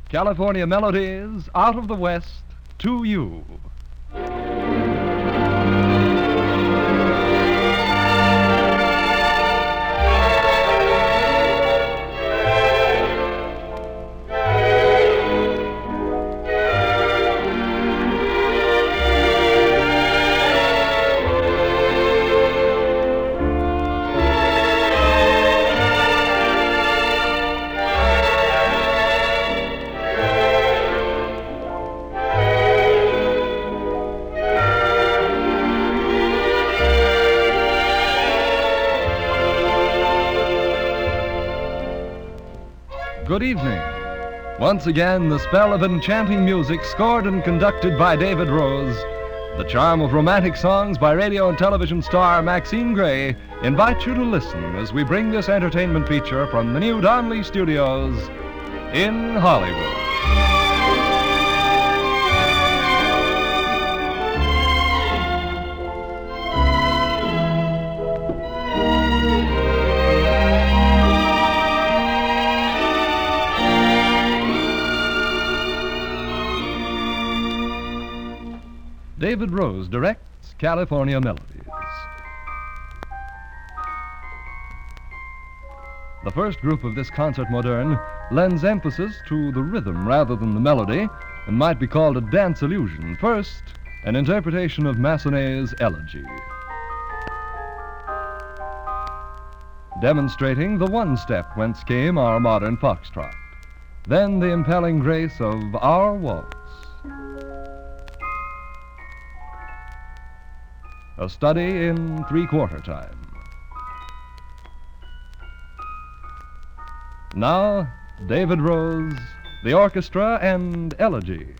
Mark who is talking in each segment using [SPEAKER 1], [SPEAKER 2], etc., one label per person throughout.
[SPEAKER 1] California Melodies, out of the West to you. Good evening. Once again, the spell of enchanting music scored and conducted by David Rose, the charm of romantic songs by radio and television star Maxine Gray invite you to listen as we bring this entertainment feature from the new Donley Studios in Hollywood. David Rose directs California Melodies. The first group of this concert moderne lends emphasis to the rhythm rather than the melody and might be called a dance illusion. First, an interpretation of Massenet's Elegy, demonstrating the one-step whence came our modern foxtrot. Then the impelling grace of Our Waltz, a study in three-quarter time. Now, David Rose, the orchestra, and Elegy.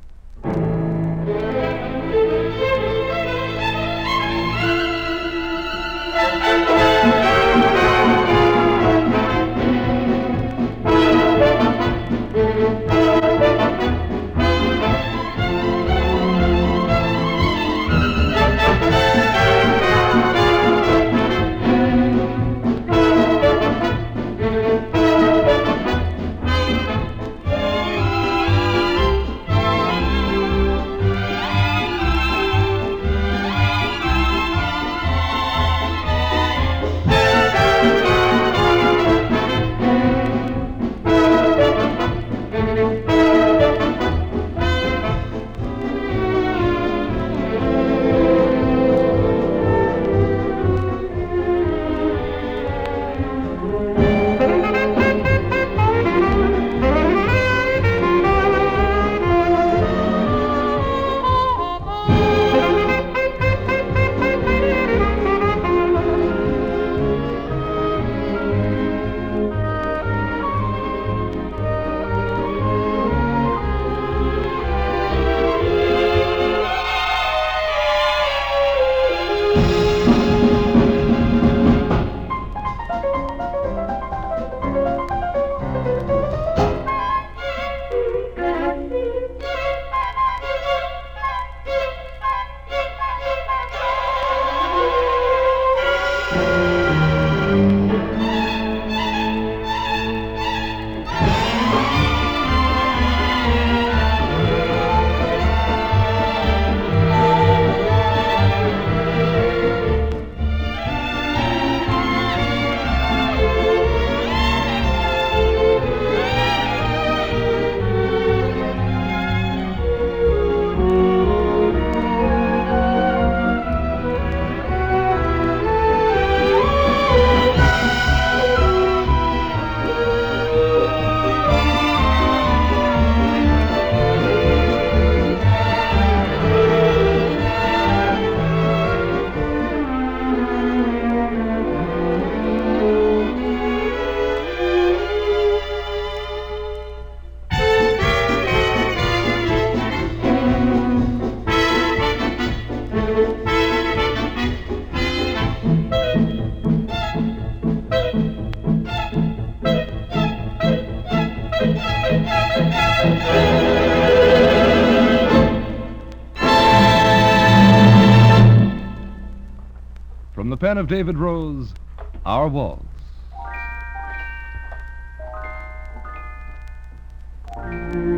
[SPEAKER 1] From the pen of David Rose, Our Waltz.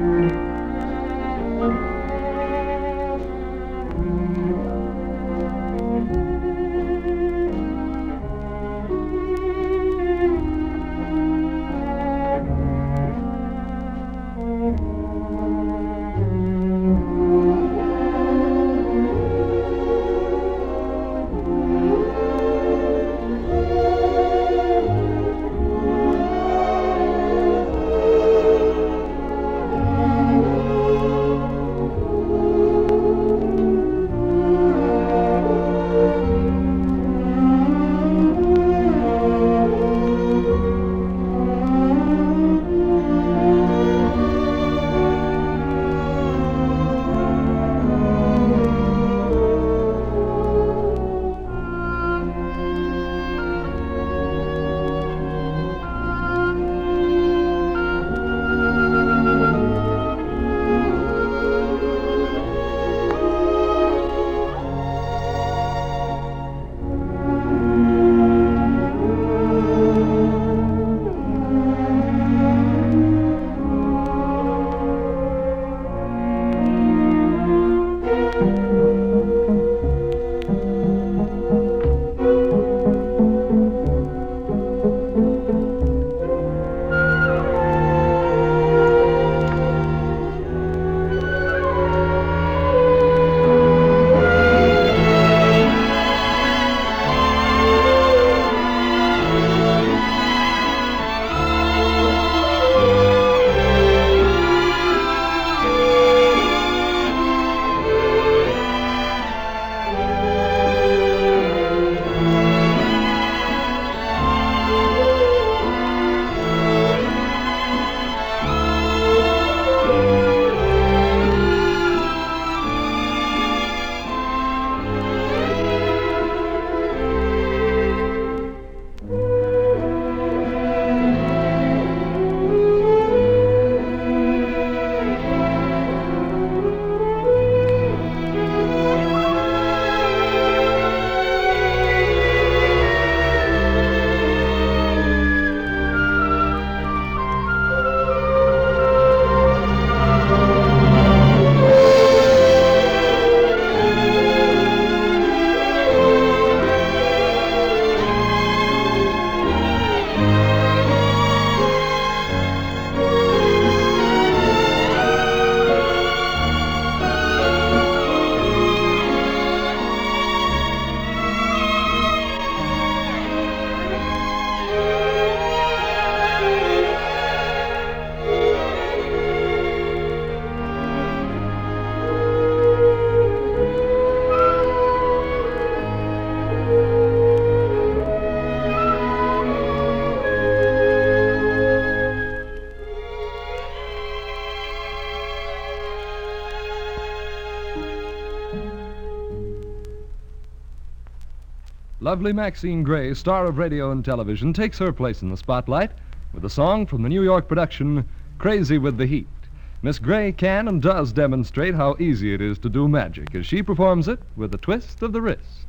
[SPEAKER 1] Lovely Maxine Gray, star of radio and television, takes her place in the spotlight with a song from the New York production, Crazy with the Heat. Miss Gray can and does demonstrate how easy it is to do magic as she performs it with a twist of the wrist.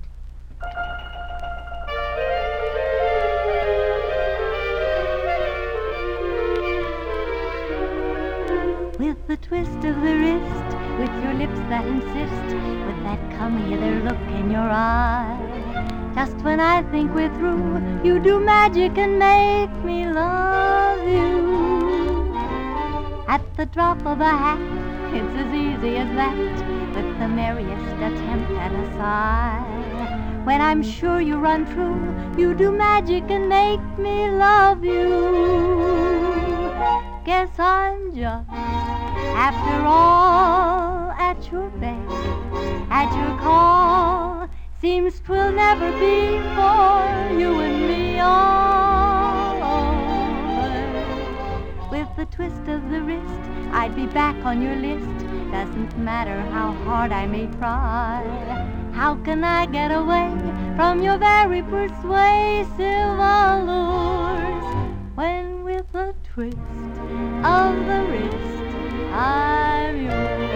[SPEAKER 2] With the twist of the wrist, with your lips that insist, with that come-hither look in your eye. Just when I think we're through, you do magic and make me love you. At the drop of a hat, it's as easy as that, with the merriest attempt at a sigh. When I'm sure you run true, you do magic and make me love you. Guess I'm just, after all, at your beck, at your call. Seems 'twill never be for you and me all over. With the twist of the wrist, I'd be back on your list. Doesn't matter how hard I may try. How can I get away from your very persuasive allures, when with a twist of the wrist I'm yours?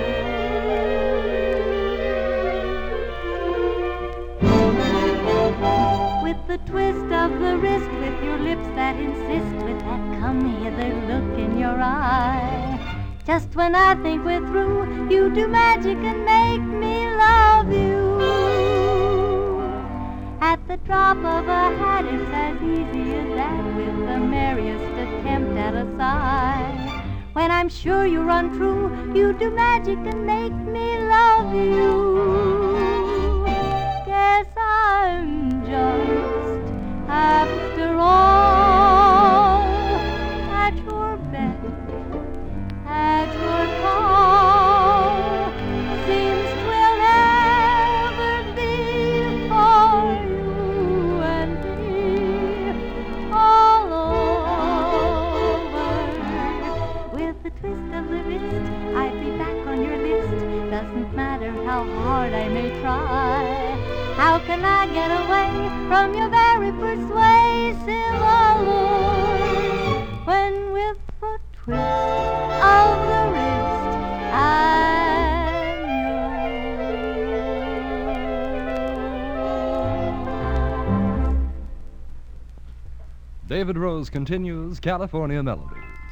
[SPEAKER 2] With the twist of the wrist, with your lips that insist, with that come-hither look in your eye. Just when I think we're through, you do magic and make me love you. At the drop of a hat, it's as easy as that, with the merriest attempt at a sigh. When I'm sure you run true, you do magic and make me love you. Guess I'm just, after all, at your beck, at your call. Seems 'twill never be for you and me all over. With the twist of the wrist, I'd be back on your list. Doesn't matter how hard I may try. How can I get away from your very persuasive allures, when with the twist of the wrist I'm yours?
[SPEAKER 1] David Rose continues California Melodies.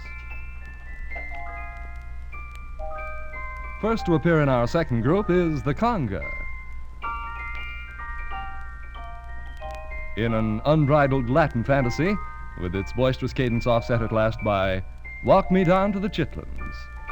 [SPEAKER 1] First to appear in our second group is the Conga. In an unbridled Latin fantasy, with its boisterous cadence offset at last by Walk Me Down to the Chitlins.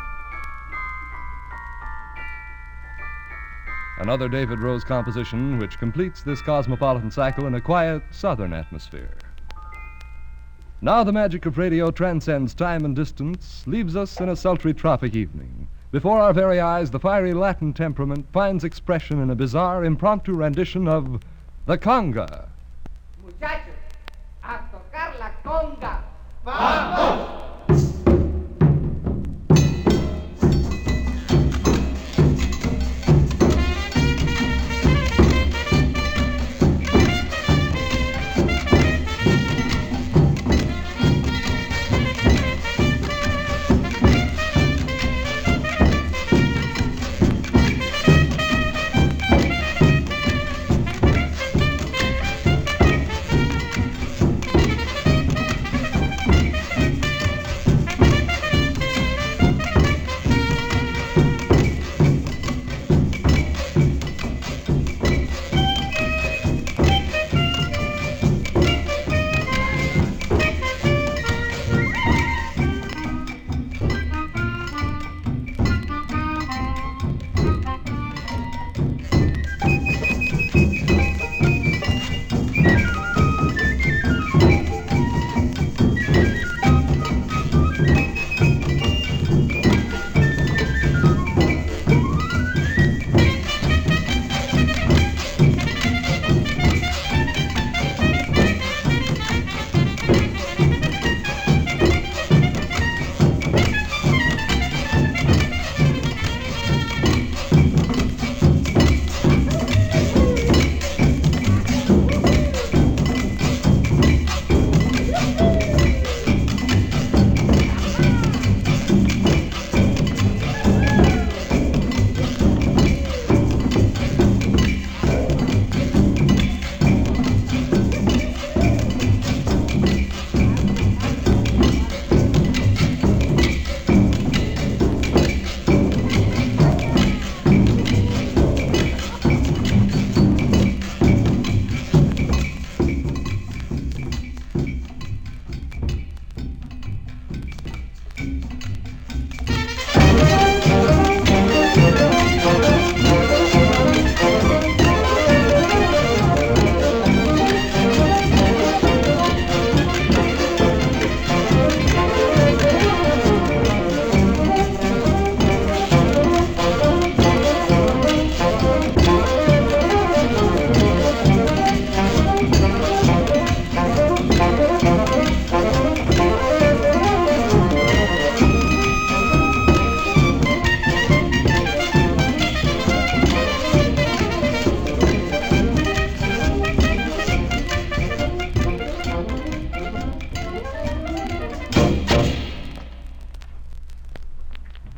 [SPEAKER 1] Another David Rose composition which completes this cosmopolitan cycle in a quiet southern atmosphere. Now the magic of radio transcends time and distance, leaves us in a sultry tropic evening. Before our very eyes, the fiery Latin temperament finds expression in a bizarre impromptu rendition of the Conga.
[SPEAKER 3] Muchachos, a tocar la conga. ¡Vamos!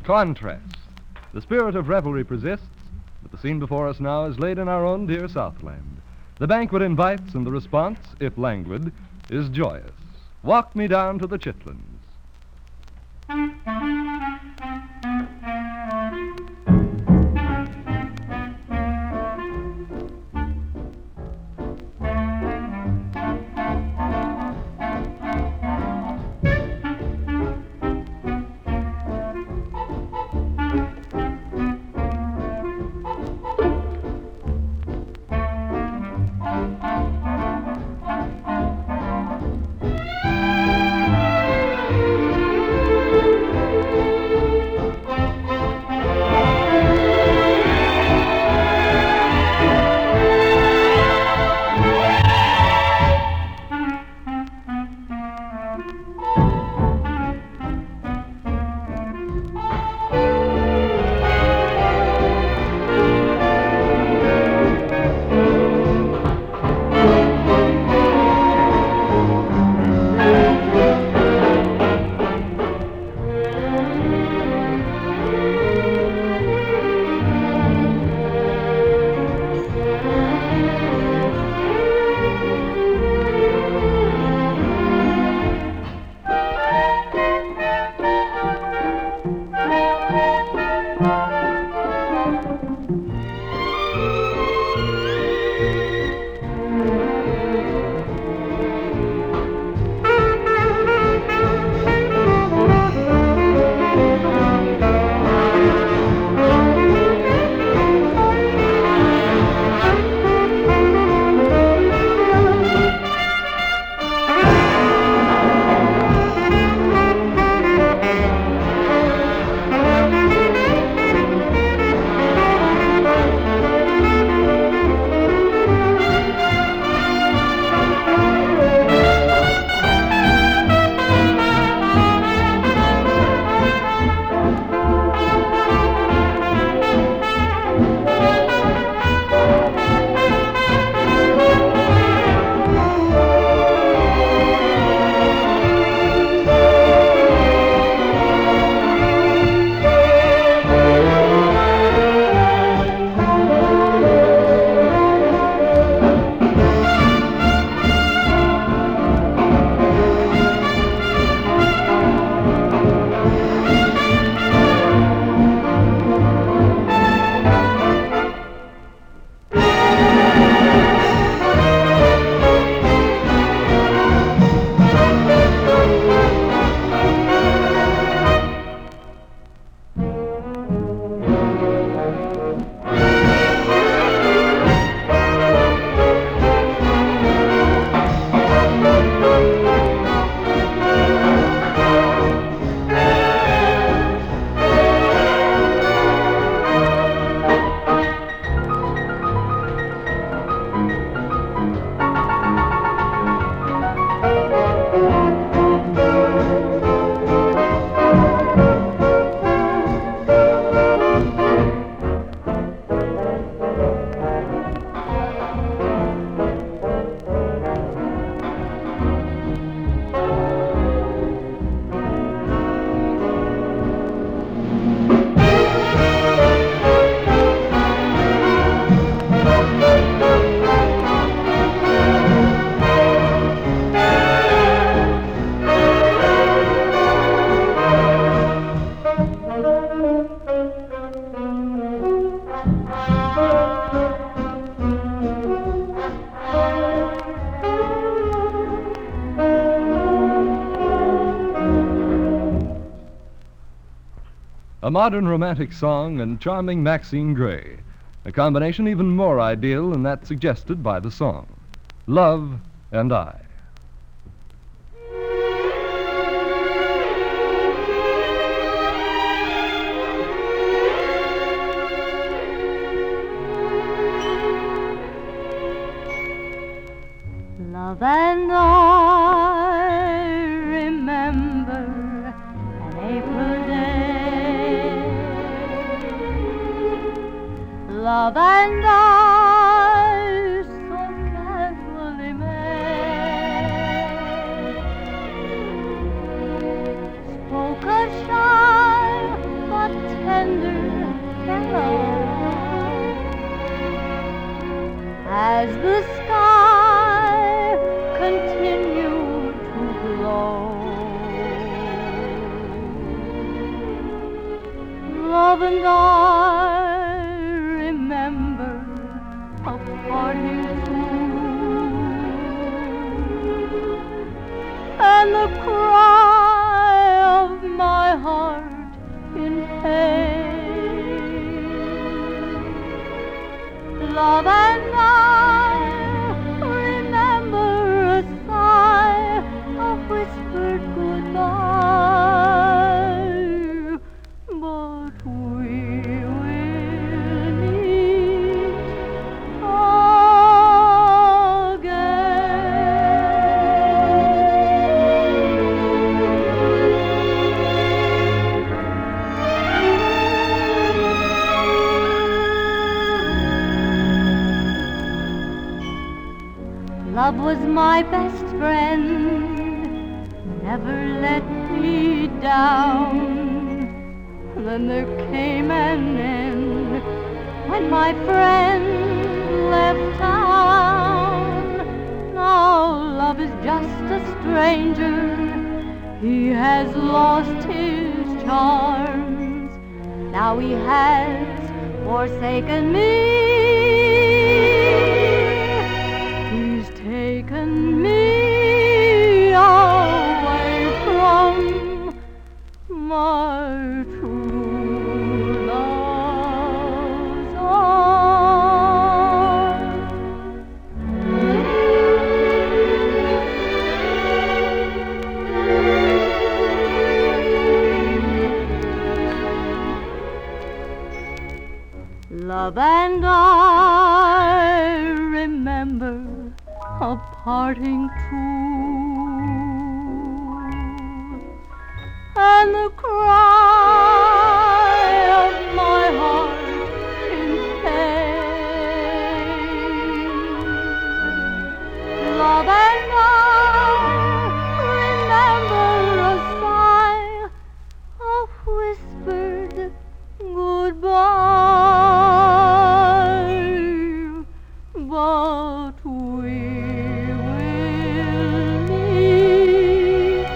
[SPEAKER 1] Contrast. The spirit of revelry persists, but the scene before us now is laid in our own dear Southland. The banquet invites, and the response, if languid, is joyous. Walk me down to the Chitlins. A modern romantic song and charming Maxine Gray, a combination even more ideal than that suggested by the song. Love and I.
[SPEAKER 2] Love and I remember an April day. Love and I so casually made. Spoke a shy but Love and I remember a parting true, and the cry of my heart in pain. Love and I remember a sigh, a whispered goodbye, but we will meet again. Love was my best friend, never let me down. Then there came an end when my friend left town. Now love is just a stranger, he has lost his charms. Now he has forsaken me. He's taken me away from my true love's arms. Love and I remember a parting true, and the cry of my heart in pain. Love and I remember a sigh, a whispered goodbye, but we will meet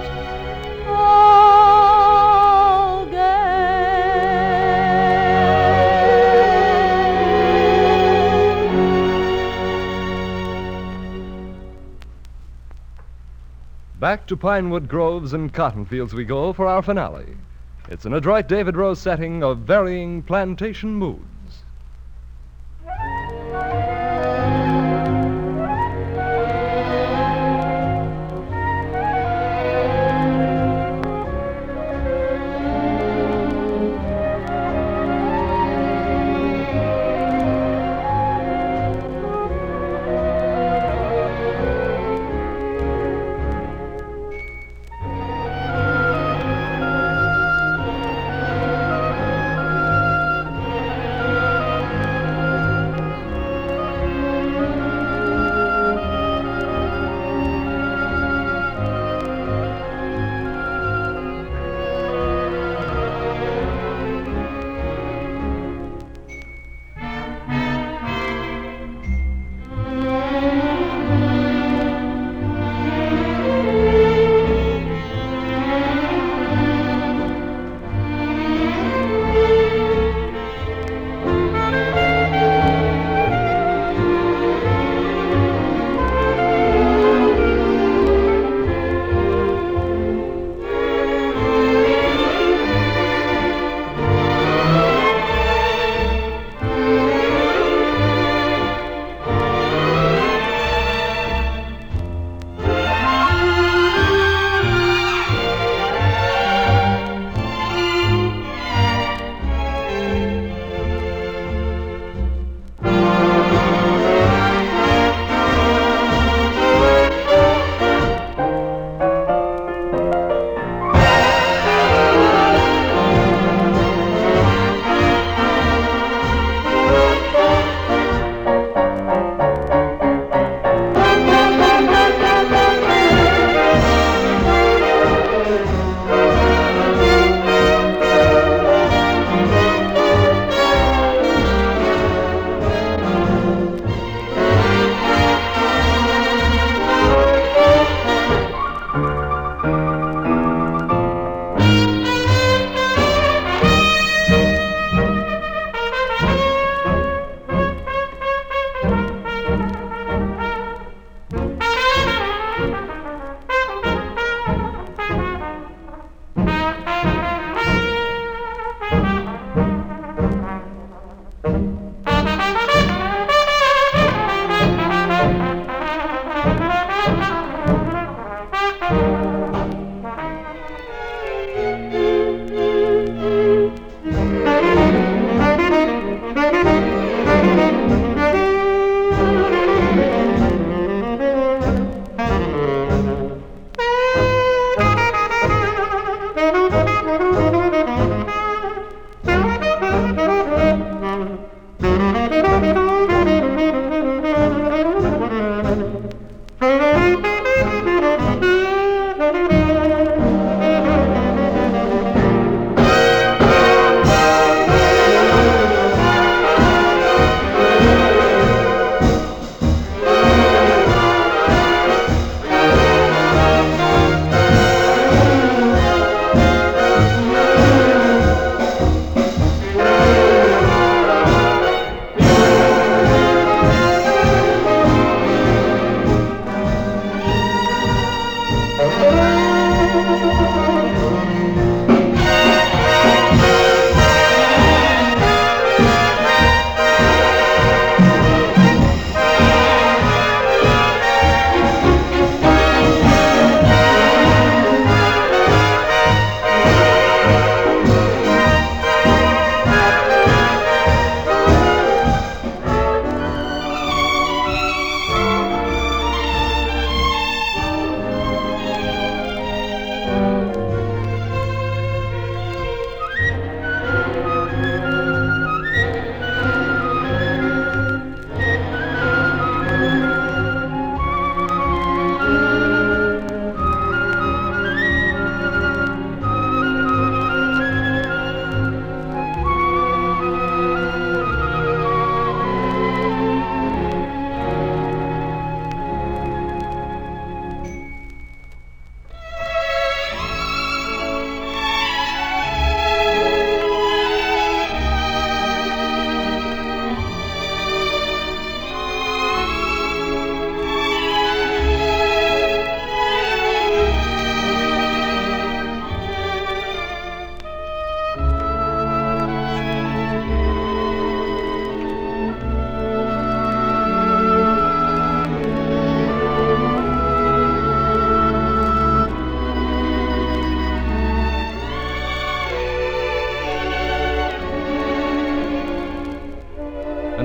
[SPEAKER 1] Back to Pinewood Groves and cotton fields we go for our finale. It's an adroit David Rose setting of varying plantation moods.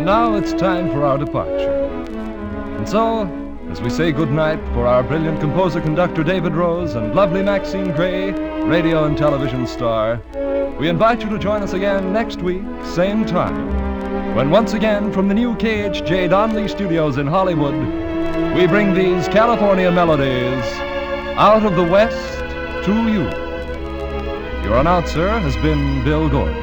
[SPEAKER 1] And now it's time for our departure. And so, as we say goodnight for our brilliant composer-conductor David Rose and lovely Maxine Gray, radio and television star, we invite you to join us again next week, same time, when once again from the new KHJ Donnelly Studios in Hollywood, we bring these California melodies out of the West to you. Your announcer has been Bill Gordon.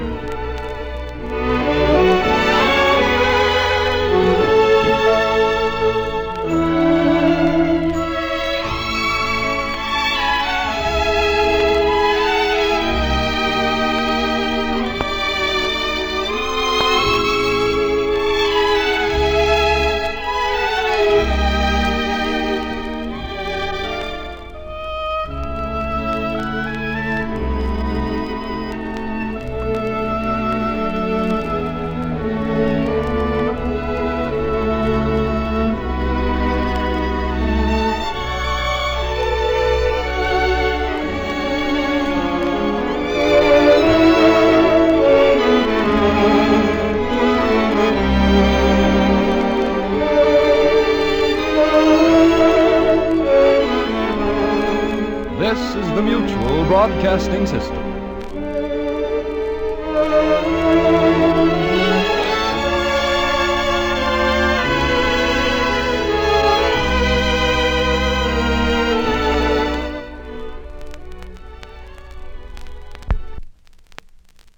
[SPEAKER 1] This is the Mutual Broadcasting System.